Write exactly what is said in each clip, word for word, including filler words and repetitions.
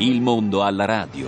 Il mondo alla radio.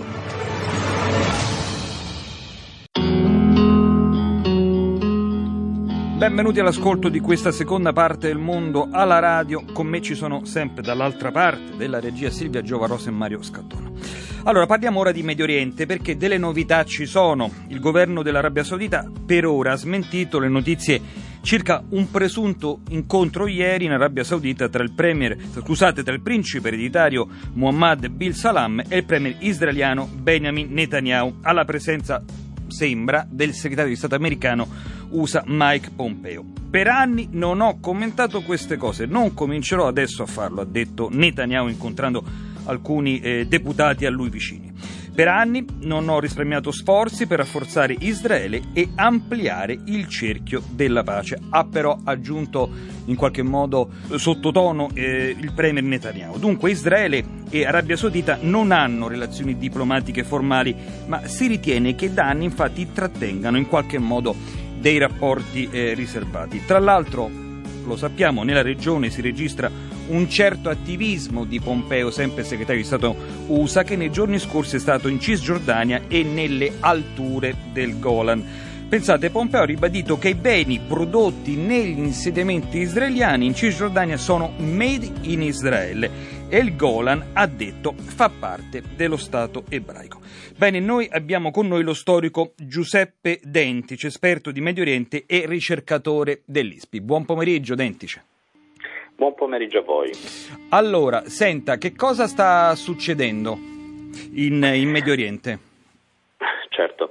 Benvenuti all'ascolto di questa seconda parte del mondo alla radio. Con me ci sono sempre dall'altra parte della regia Silvia Giovarosa e Mario Scattona. Allora, parliamo ora di Medio Oriente perché delle novità ci sono. Il governo dell'Arabia Saudita per ora ha smentito le notizie circa un presunto incontro ieri in Arabia Saudita tra il premier, scusate, tra il principe ereditario Mohammed bin Salman e il premier israeliano Benjamin Netanyahu, alla presenza, sembra, del segretario di Stato americano U S A Mike Pompeo. Per anni non ho commentato queste cose, non comincerò adesso a farlo, ha detto Netanyahu incontrando alcuni eh, deputati a lui vicini. Per anni non ho risparmiato sforzi per rafforzare Israele e ampliare il cerchio della pace, ha però aggiunto in qualche modo sottotono eh, il premier Netanyahu. Dunque Israele e Arabia Saudita non hanno relazioni diplomatiche formali, ma si ritiene che da anni infatti trattengano in qualche modo dei rapporti eh, riservati. Tra l'altro, lo sappiamo, nella regione si registra un certo attivismo di Pompeo, sempre segretario di Stato U S A, che nei giorni scorsi è stato in Cisgiordania e nelle alture del Golan. Pensate, Pompeo ha ribadito che i beni prodotti negli insediamenti israeliani in Cisgiordania sono made in Israele e il Golan, ha detto, fa parte dello Stato ebraico. Bene, noi abbiamo con noi lo storico Giuseppe Dentice, esperto di Medio Oriente e ricercatore dell'I S P I. Buon pomeriggio, Dentice. Buon pomeriggio a voi. Allora, senta, che cosa sta succedendo in, in Medio Oriente? Certo.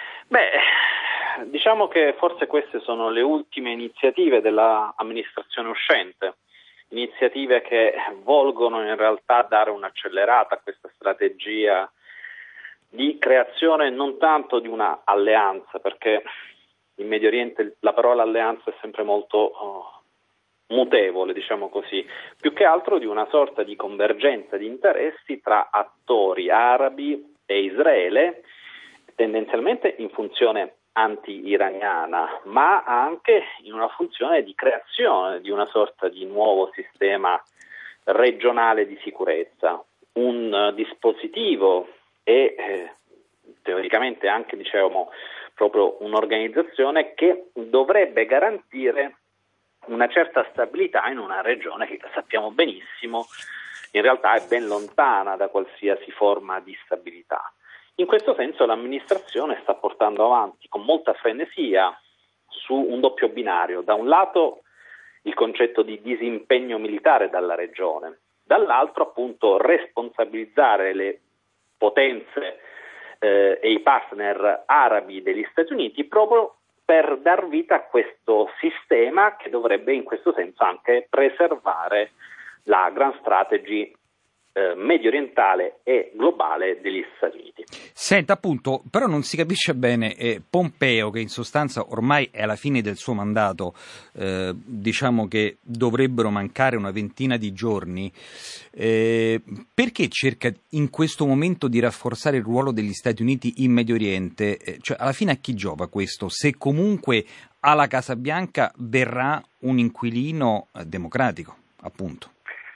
Beh, diciamo che forse queste sono le ultime iniziative dell'amministrazione uscente, iniziative che volgono in realtà a dare un'accelerata a questa strategia di creazione non tanto di una alleanza, perché in Medio Oriente la parola alleanza è sempre molto oh, mutevole, diciamo così, più che altro di una sorta di convergenza di interessi tra attori arabi e Israele, tendenzialmente in funzione anti-iraniana, ma anche in una funzione di creazione di una sorta di nuovo sistema regionale di sicurezza, un uh, dispositivo e eh, teoricamente anche, diciamo, proprio un'organizzazione che dovrebbe garantire una certa stabilità in una regione che sappiamo benissimo in realtà è ben lontana da qualsiasi forma di stabilità. In questo senso l'amministrazione sta portando avanti con molta frenesia su un doppio binario: da un lato il concetto di disimpegno militare dalla regione, dall'altro appunto responsabilizzare le potenze eh, e i partner arabi degli Stati Uniti proprio per dar vita a questo sistema che dovrebbe in questo senso anche preservare la grand strategy eh, medio orientale e globale degli Stati Uniti. Senta, appunto, però non si capisce bene, eh, Pompeo, che in sostanza ormai è alla fine del suo mandato, eh, diciamo che dovrebbero mancare una ventina di giorni, eh, perché cerca in questo momento di rafforzare il ruolo degli Stati Uniti in Medio Oriente? Eh, cioè, alla fine a chi giova questo? Se comunque alla Casa Bianca verrà un inquilino eh, democratico, appunto.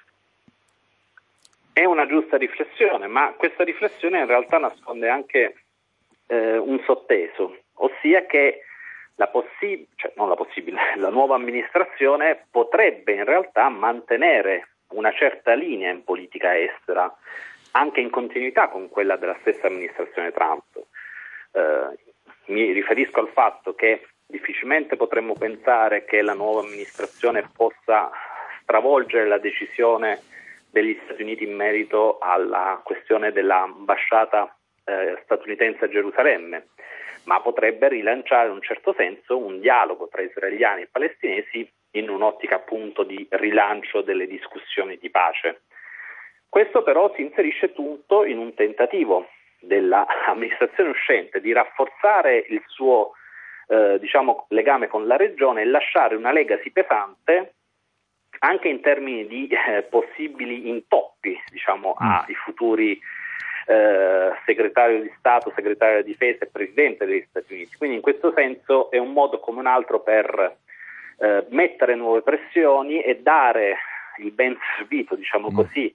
È una giusta riflessione, ma questa riflessione in realtà nasconde anche eh, un sotteso, ossia che la possib- cioè non la possibile, la nuova amministrazione potrebbe in realtà mantenere una certa linea in politica estera, anche in continuità con quella della stessa amministrazione Trump. Eh, mi riferisco al fatto che difficilmente potremmo pensare che la nuova amministrazione possa stravolgere la decisione degli Stati Uniti in merito alla questione dell'ambasciata eh, statunitense a Gerusalemme, ma potrebbe rilanciare in un certo senso un dialogo tra israeliani e palestinesi in un'ottica appunto di rilancio delle discussioni di pace. Questo però si inserisce tutto in un tentativo dell'amministrazione uscente di rafforzare il suo eh, diciamo legame con la regione e lasciare una legacy pesante anche in termini di eh, possibili intoppi, diciamo, ai futuri eh, segretario di Stato, segretario di Difesa e Presidente degli Stati Uniti. Quindi in questo senso è un modo come un altro per eh, mettere nuove pressioni e dare il ben servito, diciamo così,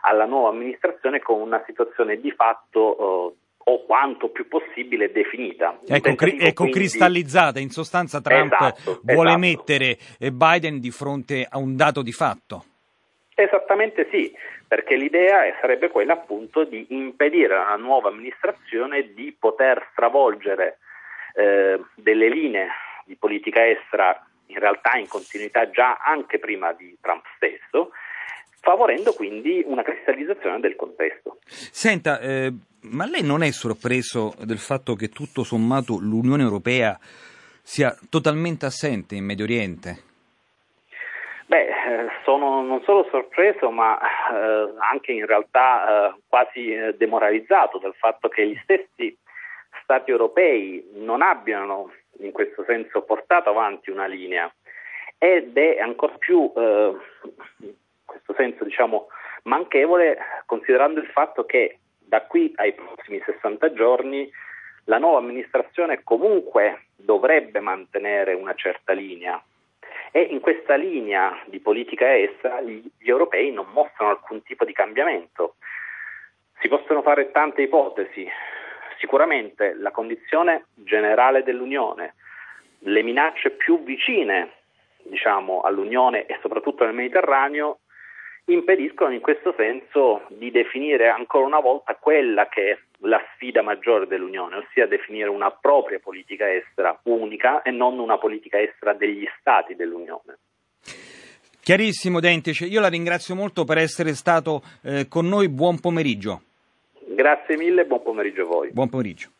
alla nuova amministrazione con una situazione di fatto eh, o quanto più possibile definita. Ecco, cri- ecco quindi... cristallizzata, in sostanza Trump esatto, vuole esatto. mettere Biden di fronte a un dato di fatto. Esattamente sì, perché l'idea sarebbe quella appunto di impedire alla nuova amministrazione di poter stravolgere eh, delle linee di politica estera in realtà in continuità già anche prima di Trump stesso, favorendo quindi una cristallizzazione del contesto. Senta, eh, ma lei non è sorpreso del fatto che tutto sommato l'Unione Europea sia totalmente assente in Medio Oriente? Beh, sono non solo sorpreso, ma eh, anche in realtà eh, quasi eh, demoralizzato dal fatto che gli stessi Stati europei non abbiano in questo senso portato avanti una linea, ed è ancor più eh, in questo senso diciamo manchevole considerando il fatto che da qui ai prossimi sessanta giorni la nuova amministrazione comunque dovrebbe mantenere una certa linea. E in questa linea di politica estera gli, gli europei non mostrano alcun tipo di cambiamento. Si possono fare tante ipotesi. Sicuramente la condizione generale dell'Unione, le minacce più vicine, diciamo, all'Unione e soprattutto nel Mediterraneo, impediscono in questo senso di definire ancora una volta quella che è la sfida maggiore dell'Unione, ossia definire una propria politica estera unica e non una politica estera degli Stati dell'Unione. Chiarissimo Dentice, io la ringrazio molto per essere stato eh, con noi, buon pomeriggio. Grazie mille, buon pomeriggio a voi. Buon pomeriggio.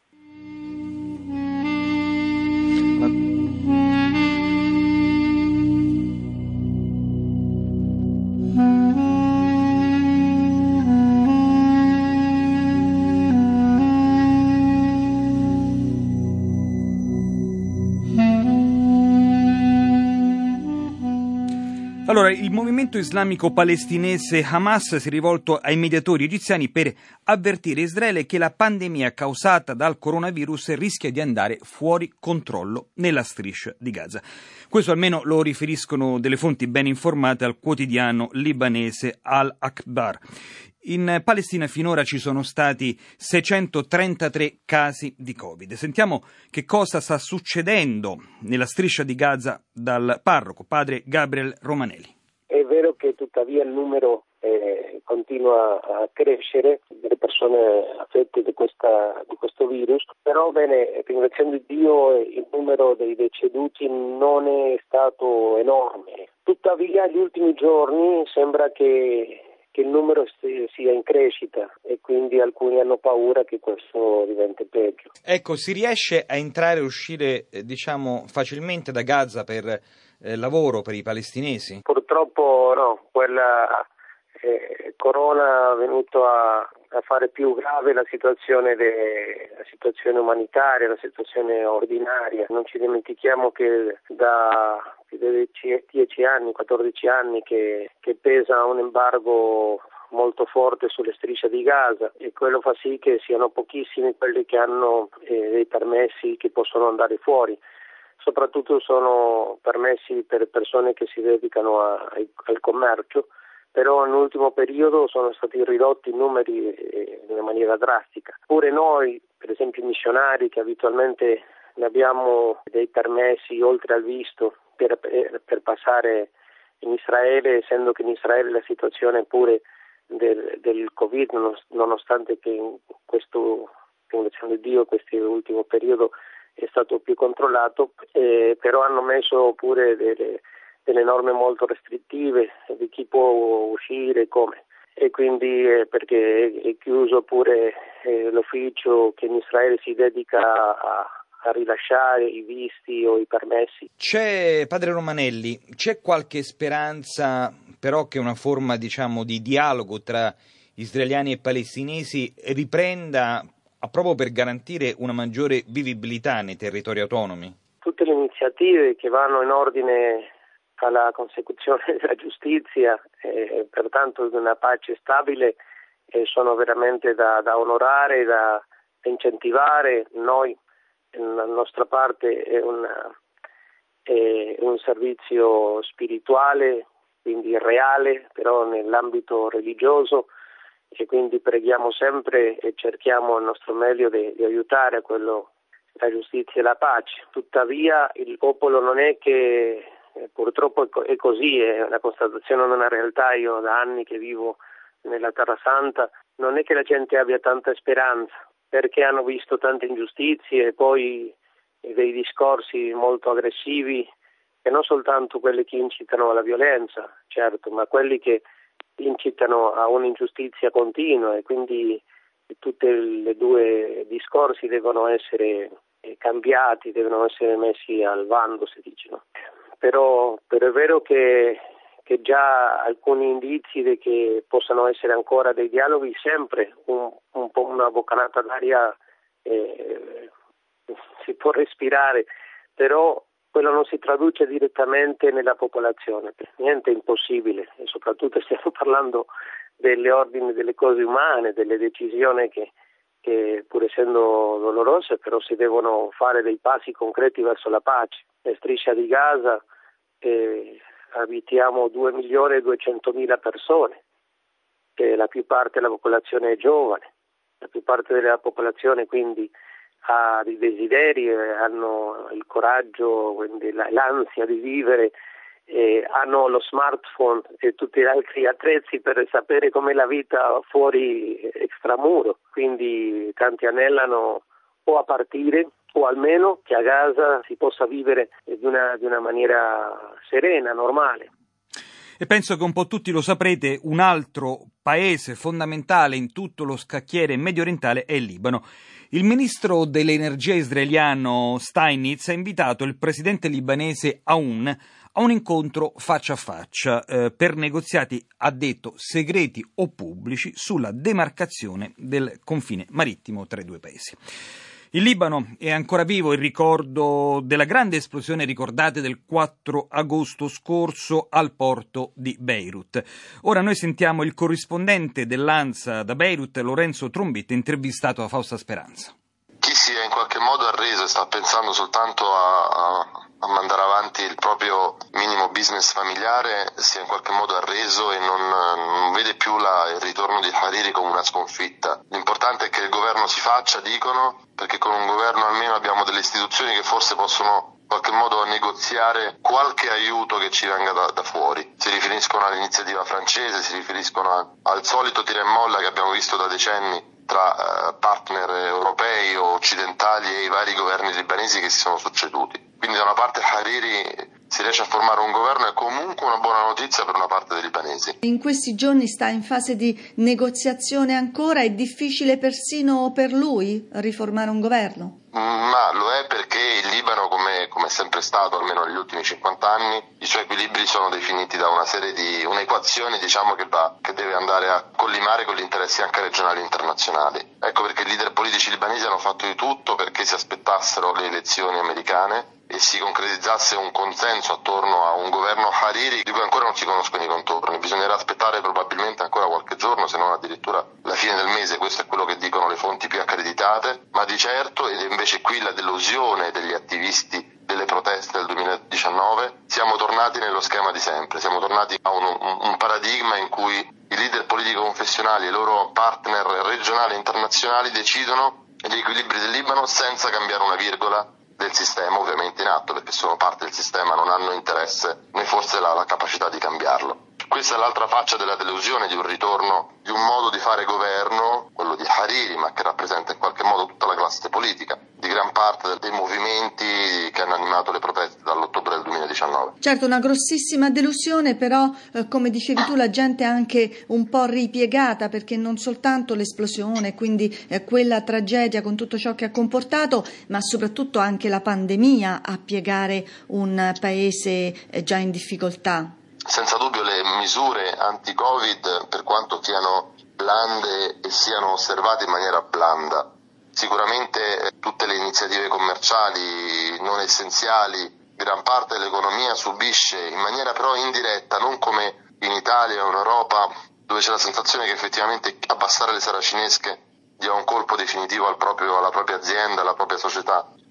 Allora, il movimento islamico palestinese Hamas si è rivolto ai mediatori egiziani per avvertire Israele che la pandemia causata dal coronavirus rischia di andare fuori controllo nella striscia di Gaza. Questo almeno lo riferiscono delle fonti ben informate al quotidiano libanese Al-Akhbar. In Palestina finora ci sono stati seicentotrentatré casi di Covid. Sentiamo che cosa sta succedendo nella striscia di Gaza dal parroco, padre Gabriel Romanelli. È vero che tuttavia il numero eh, continua a crescere delle persone affette di, questa, di questo virus, però bene, ringraziando Dio il numero dei deceduti non è stato enorme. Tuttavia gli ultimi giorni sembra che che il numero sia in crescita e quindi alcuni hanno paura che questo diventi peggio. Ecco, si riesce a entrare e uscire eh, diciamo facilmente da Gaza per eh, lavoro per i palestinesi? Purtroppo no, quella eh, corona è venuto a, a fare più grave la situazione, de, la situazione umanitaria, la situazione ordinaria. Non ci dimentichiamo che da dieci anni, quattordici anni che, che pesa un embargo molto forte sulle strisce di Gaza e quello fa sì che siano pochissimi quelli che hanno eh, dei permessi che possono andare fuori. Soprattutto sono permessi per persone che si dedicano a, a, al commercio, però nell'ultimo periodo sono stati ridotti i numeri eh, in una maniera drastica. Pure noi, per esempio i missionari che abitualmente ne abbiamo dei permessi oltre al visto per, per, per passare in Israele, essendo che in Israele la situazione pure del, del Covid, nonostante che in questo, ringraziando Dio, questo ultimo periodo è stato più controllato, eh, però hanno messo pure delle, delle norme molto restrittive di chi può uscire e come. E quindi eh, perché è chiuso pure eh, l'ufficio che in Israele si dedica a a rilasciare i visti o i permessi. C'è, padre Romanelli, c'è qualche speranza però che una forma diciamo di dialogo tra israeliani e palestinesi riprenda proprio per garantire una maggiore vivibilità nei territori autonomi? Tutte le iniziative che vanno in ordine alla consecuzione della giustizia e pertanto di una pace stabile eh, sono veramente da, da onorare, da, da incentivare. Noi la nostra parte è, una, è un servizio spirituale, quindi reale, però nell'ambito religioso e quindi preghiamo sempre e cerchiamo il nostro meglio di, di aiutare a quello, la giustizia e la pace. Tuttavia il popolo non è che, eh, purtroppo è così, è una constatazione, non una realtà. Io da anni che vivo nella Terra Santa, non è che la gente abbia tanta speranza, perché hanno visto tante ingiustizie e poi dei discorsi molto aggressivi, e non soltanto quelli che incitano alla violenza, certo, ma quelli che incitano a un'ingiustizia continua, e quindi tutti e due discorsi devono essere cambiati, devono essere messi al bando, si dice, no? Però, però è vero che, che già alcuni indizi di che possano essere ancora dei dialoghi, sempre un, un po' una boccanata d'aria eh, si può respirare, però quello non si traduce direttamente nella popolazione, niente è impossibile, e soprattutto stiamo parlando delle ordini delle cose umane, delle decisioni che, che pur essendo dolorose però si devono fare dei passi concreti verso la pace. La striscia di Gaza eh, abitiamo due milioni e duecentomila persone, che la più parte della popolazione è giovane, la più parte della popolazione quindi ha dei desideri, hanno il coraggio, quindi l'ansia di vivere, eh, hanno lo smartphone e tutti gli altri attrezzi per sapere com'è la vita fuori extramuro, quindi tanti anelano o a partire o almeno che a Gaza si possa vivere di una, di una maniera serena, normale. E penso che un po' tutti lo saprete, un altro paese fondamentale in tutto lo scacchiere mediorientale è il Libano. Il ministro dell'energia israeliano Steinitz ha invitato il presidente libanese Aoun a un incontro faccia a faccia eh, per negoziati, ha detto, segreti o pubblici sulla demarcazione del confine marittimo tra i due paesi. Il Libano è ancora vivo il ricordo della grande esplosione, ricordate, del quattro agosto scorso al porto di Beirut. Ora noi sentiamo il corrispondente dell'ANSA da Beirut, Lorenzo Trombetta, intervistato da Fausta Speranza. Chi si è in qualche modo arreso e sta pensando soltanto a, a, a mandare avanti il proprio minimo business familiare si è in qualche modo arreso e non, non vede più la, il ritorno di Hariri come una sconfitta. L'importante è che il governo si faccia, dicono, perché con un governo almeno abbiamo delle istituzioni che forse possono in qualche modo negoziare qualche aiuto che ci venga da, da fuori. Si riferiscono all'iniziativa francese, si riferiscono a, al solito tira e molla che abbiamo visto da decenni tra eh, partner europei o occidentali e i vari governi libanesi che si sono succeduti. Quindi da una parte Hariri si riesce a formare un governo è comunque una buona notizia per una parte dei libanesi. In questi giorni sta in fase di negoziazione ancora, è difficile persino per lui riformare un governo? Ma lo è perché il Libano, come, come è sempre stato, almeno negli ultimi cinquanta anni, i suoi equilibri sono definiti da una serie di un'equazione, diciamo, che, va, che deve andare a collimare con gli interessi anche regionali e internazionali. Ecco perché i leader politici libanesi hanno fatto di tutto perché si aspettassero le elezioni americane e si concretizzasse un consenso attorno a un governo Hariri di cui ancora non si conoscono i contorni. Bisognerà aspettare probabilmente ancora qualche giorno, se non addirittura la fine del mese, questo è quello che dicono le fonti più accreditate, ma di certo, ed invece qui la delusione degli attivisti delle proteste del duemiladiciannove, siamo tornati nello schema di sempre, siamo tornati a un, un, un paradigma in cui i leader politico-confessionali e i loro partner regionali e internazionali decidono gli equilibri del Libano senza cambiare una virgola del sistema ovviamente in atto, perché sono parte del sistema, non hanno interesse né forse la, la capacità di cambiarlo. Questa è l'altra faccia della delusione di un ritorno di un modo di fare governo, quello di Hariri, ma che rappresenta in qualche modo tutta la classe politica, di gran parte dei movimenti che hanno animato le proteste dall'ottobre del duemiladiciannove. Certo, una grossissima delusione, però eh, come dicevi tu la gente è anche un po' ripiegata, perché non soltanto l'esplosione, quindi eh, quella tragedia con tutto ciò che ha comportato, ma soprattutto anche la pandemia a piegare un paese eh, già in difficoltà. Senza dubbio le misure anti-Covid, per quanto siano blande e siano osservate in maniera blanda, sicuramente tutte le iniziative commerciali non essenziali, gran parte dell'economia subisce in maniera però indiretta, non come in Italia o in Europa, dove c'è la sensazione che effettivamente abbassare le saracinesche dia un colpo definitivo al proprio, alla propria azienda, alla propria società.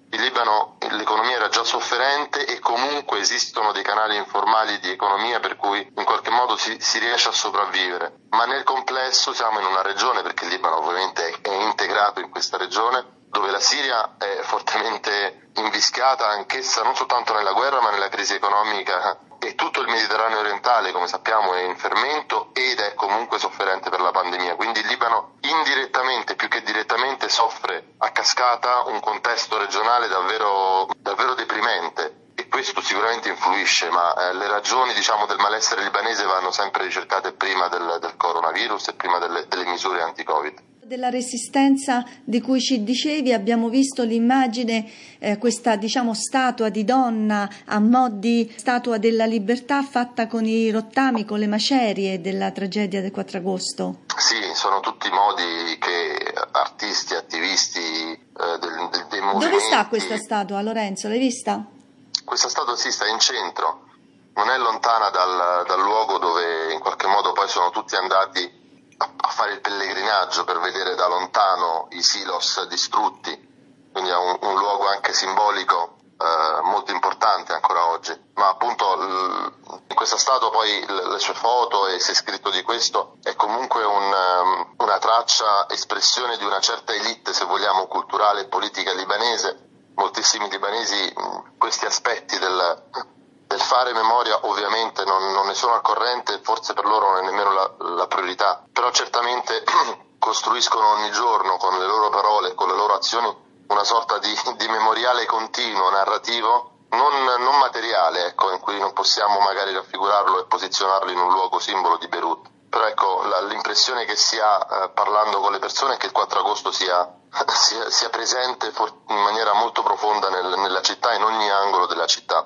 in Libano l'economia era già sofferente e comunque esistono dei canali informali di economia per cui in qualche modo si, si riesce a sopravvivere. Ma nel complesso siamo in una regione, perché il Libano ovviamente è integrato in questa regione, dove la Siria è fortemente invischiata anch'essa non soltanto nella guerra ma nella crisi economica, e tutto il Mediterraneo orientale, come sappiamo, è in fermento ed è comunque sofferente per la pandemia. Quindi il Libano indirettamente più che direttamente soffre a cascata un contesto regionale davvero, davvero deprimente, e questo sicuramente influisce, ma eh, le ragioni, diciamo, del malessere libanese vanno sempre ricercate prima del, del coronavirus e prima delle, delle misure anti-Covid. Della resistenza di cui ci dicevi, abbiamo visto l'immagine, eh, questa diciamo statua di donna a mo' di statua della libertà fatta con i rottami, con le macerie della tragedia del quattro agosto. Sì, sono tutti modi che artisti, attivisti eh, del, del, dei movimenti... Dove sta questa statua, Lorenzo? L'hai vista? Questa statua sì, sta in centro, non è lontana dal, dal luogo dove in qualche modo poi sono tutti andati a fare il pellegrinaggio per vedere da lontano i silos distrutti, quindi è un, un luogo anche simbolico eh, molto importante ancora oggi. Ma appunto l, in questa statua poi l, le sue foto, e si è scritto di questo, è comunque un, um, una traccia, espressione di una certa elite, se vogliamo, culturale e politica libanese. Moltissimi libanesi mh, questi aspetti del del fare memoria ovviamente non, non ne sono al corrente, forse per loro non è nemmeno la, la priorità, però certamente costruiscono ogni giorno con le loro parole, con le loro azioni, una sorta di, di memoriale continuo, narrativo, non, non materiale, ecco, in cui non possiamo magari raffigurarlo e posizionarlo in un luogo simbolo di Beirut. Però ecco, la, l'impressione che si ha eh, parlando con le persone è che il quattro agosto sia, sia, sia presente for- in maniera molto profonda nel, nella città, in ogni angolo della città.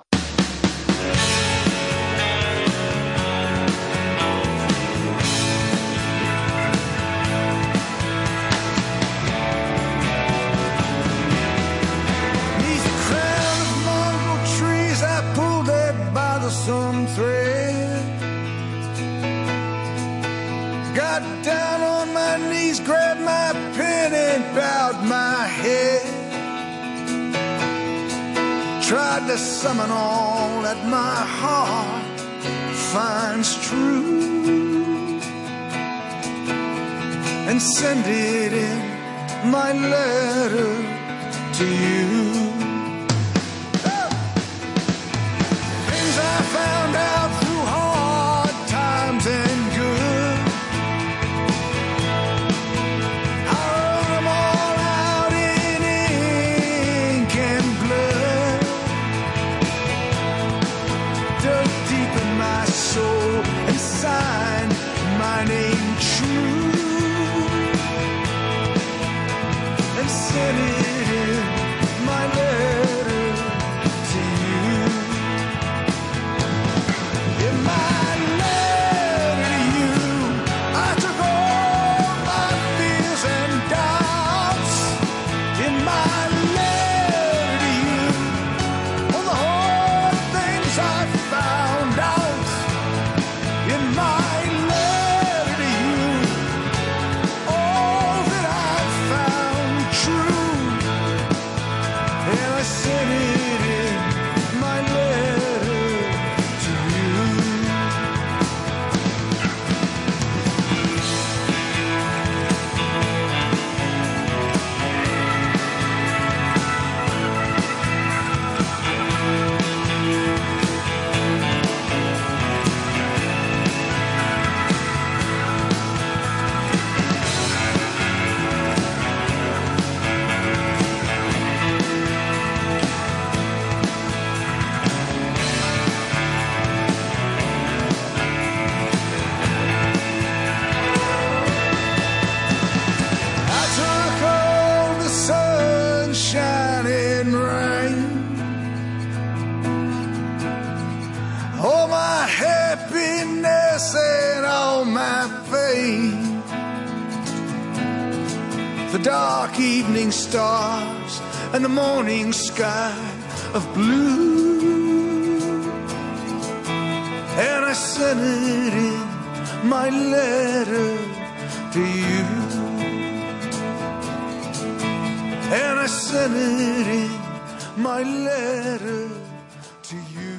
Some thread, got down on my knees, grabbed my pen and bowed my head, tried to summon all that my heart finds true, and send it in my letter to you. I found out through hard times and good, I wrote them all out in ink and blood, dug deep in my soul and signed my name true, and sent it in my letter to you. My letter to you, I took all my fears and doubts. In my letter to you, all the hard things I found out. In my letter to you, all that I found true, and I sent it in my letter to you. Happiness and all my pain, the dark evening stars and the morning sky of blue, and I sent it in my letter to you, and I sent it in my letter to you.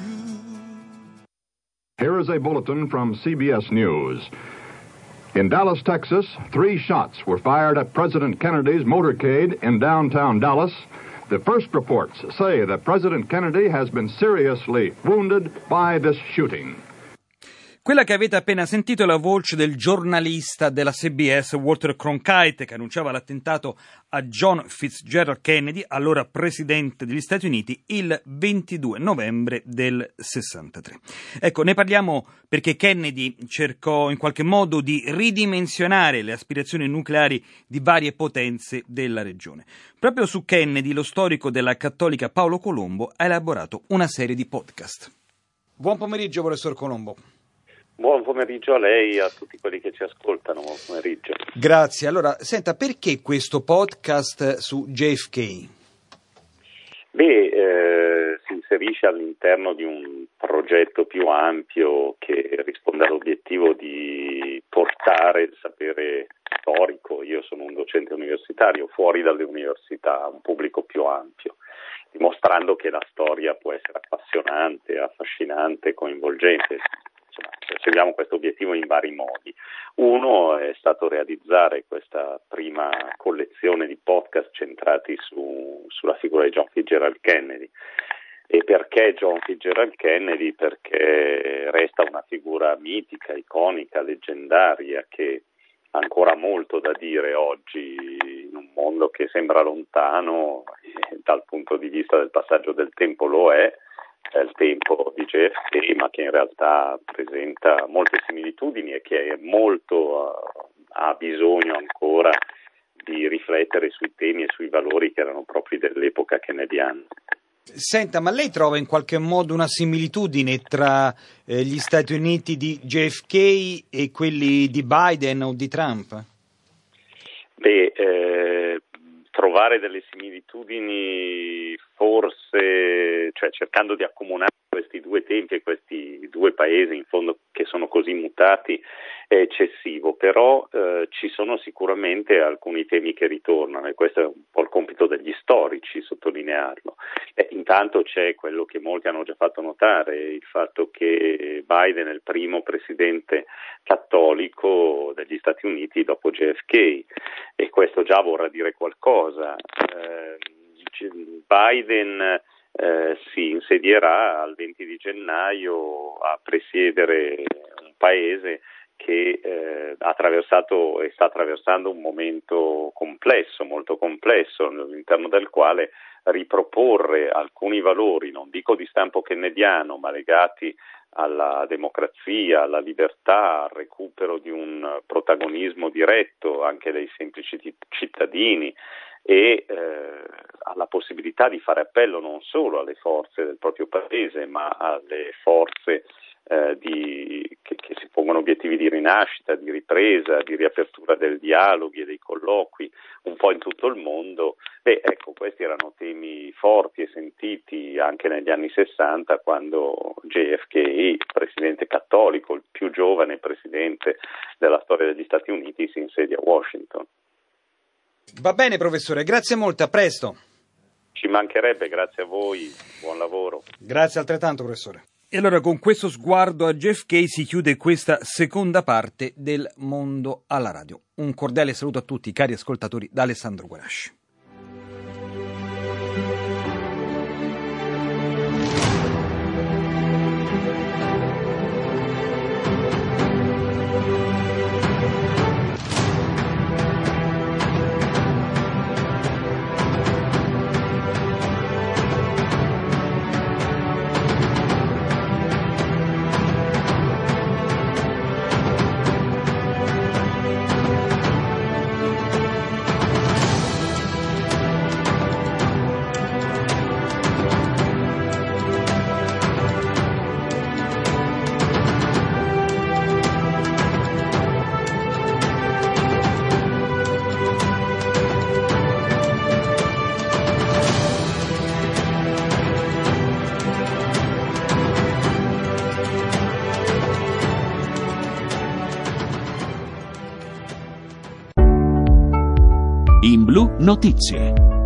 Here is a bulletin from C B S News. In Dallas, Texas, three shots were fired at President Kennedy's motorcade in downtown Dallas. The first reports say that President Kennedy has been seriously wounded by this shooting. Quella che avete appena sentito è la voce del giornalista della C B S Walter Cronkite, che annunciava l'attentato a John Fitzgerald Kennedy, allora presidente degli Stati Uniti, il ventidue novembre del sessantatré. Ecco, ne parliamo perché Kennedy cercò in qualche modo di ridimensionare le aspirazioni nucleari di varie potenze della regione. Proprio su Kennedy, lo storico della cattolica Paolo Colombo ha elaborato una serie di podcast. Buon pomeriggio, professor Colombo. Buon pomeriggio a lei e a tutti quelli che ci ascoltano, buon pomeriggio. Grazie. Allora, senta, perché questo podcast su J F K? Beh, eh, si inserisce all'interno di un progetto più ampio che risponde all'obiettivo di portare il sapere storico, io sono un docente universitario, fuori dalle università, a un pubblico più ampio, dimostrando che la storia può essere appassionante, affascinante, coinvolgente. Insomma, perseguiamo questo obiettivo in vari modi. Uno è stato realizzare questa prima collezione di podcast centrati su, sulla figura di John Fitzgerald Kennedy. E perché John Fitzgerald Kennedy? Perché resta una figura mitica, iconica, leggendaria, che ha ancora molto da dire oggi in un mondo che sembra lontano e dal punto di vista del passaggio del tempo lo è. È il tempo di J F K, ma che in realtà presenta molte similitudini e che è molto uh, ha bisogno ancora di riflettere sui temi e sui valori che erano propri dell'epoca kennediana. Senta, ma lei trova in qualche modo una similitudine tra eh, gli Stati Uniti di J F K e quelli di Biden o di Trump? Beh, eh, trovare delle similitudini forse, cioè cercando di accomunare questi due tempi e questi due paesi in fondo che sono così mutati è eccessivo, però eh, ci sono sicuramente alcuni temi che ritornano e questo è un po' il compito degli storici sottolinearlo. Eh, intanto c'è quello che molti hanno già fatto notare, il fatto che Biden è il primo presidente cattolico degli Stati Uniti dopo J F K e questo già vorrà dire qualcosa. Eh, Biden Eh, si insedierà al venti di gennaio a presiedere un paese che eh, ha attraversato e sta attraversando un momento complesso, molto complesso, all'interno del quale riproporre alcuni valori, non dico di stampo kennediano, ma legati alla democrazia, alla libertà, al recupero di un protagonismo diretto anche dei semplici cittadini e eh, alla possibilità di fare appello non solo alle forze del proprio paese, ma alle forze eh, di, che, che si pongono obiettivi di rinascita, di ripresa, di riapertura del dialoghi e dei colloqui un po' in tutto il mondo. Beh, ecco, questi erano temi forti e sentiti anche negli anni sessanta, quando J F K, presidente cattolico, il più giovane presidente della storia degli Stati Uniti, si insedia a Washington. Va bene, professore, grazie molto, a presto. Ci mancherebbe, grazie a voi, buon lavoro. Grazie altrettanto, professore. E allora con questo sguardo a J F K si chiude questa seconda parte del Mondo alla Radio. Un cordiale saluto a tutti, cari ascoltatori, da Alessandro Guarasci. In Blu Notizie.